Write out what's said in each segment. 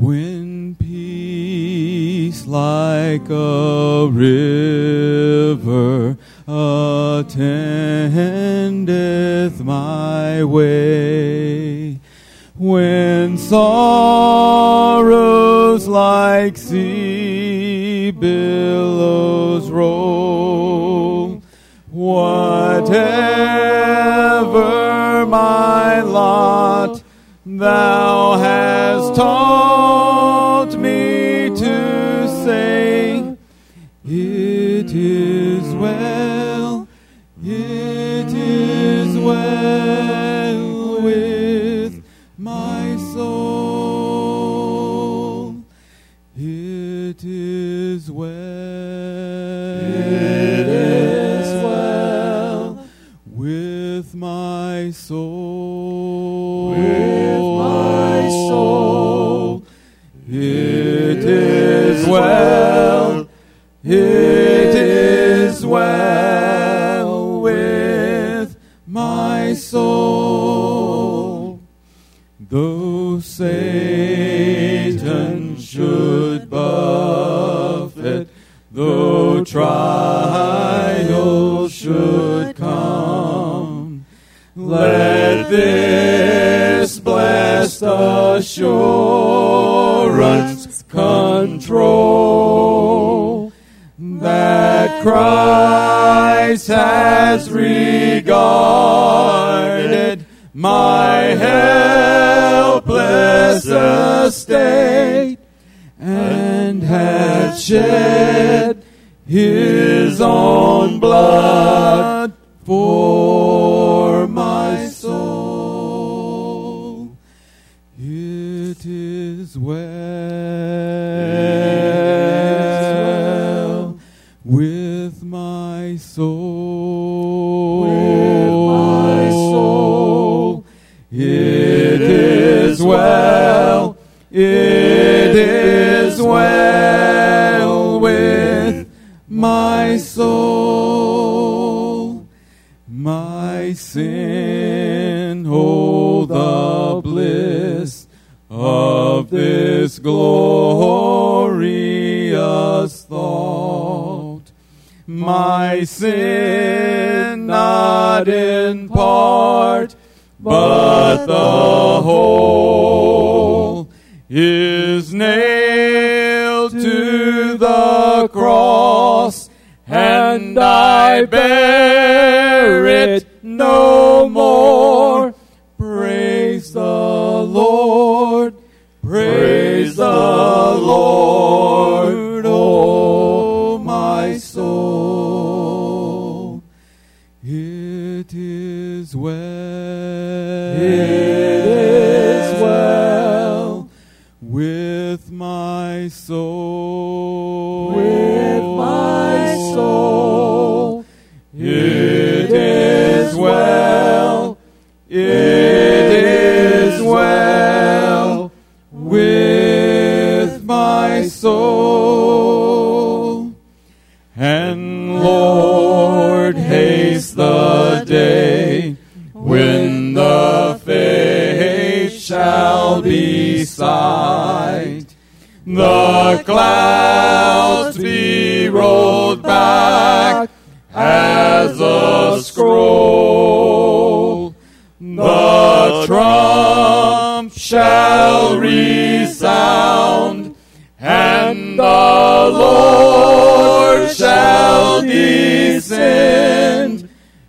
When peace like a river attendeth my way, when sorrows like sea billows roll, whatever my lot, thou hast taught me to say, it is well, it is well with my soul. It is well. It is well with my soul. With my soul. It is well. It is well with my soul. Though Satan should buffet, though trials should come, let this blessed assurance control, that Christ has regarded my helpless estate, and hath shed his own blood for my soul. It is well with my soul. With my soul. It is well. It is well with my soul. My sin hold the bliss of this glorious thought. My sin not in part, but the whole is nailed to the cross, and I bear it no more. Praise the Lord, praise the Lord, oh my soul. It is well. It is well with my soul. With my soul. It is well. It is well with my soul. And Lord, haste the day when the faith shall be sight, the clouds be rolled back as a scroll, the trump shall resound, and the Lord shall descend.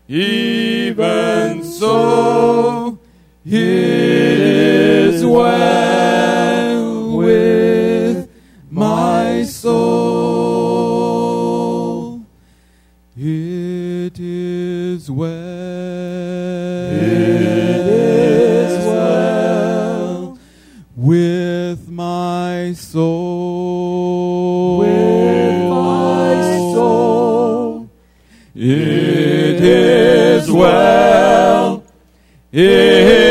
Even so, it is well with my soul. It is well. It is well with my soul. With my soul. It is well. It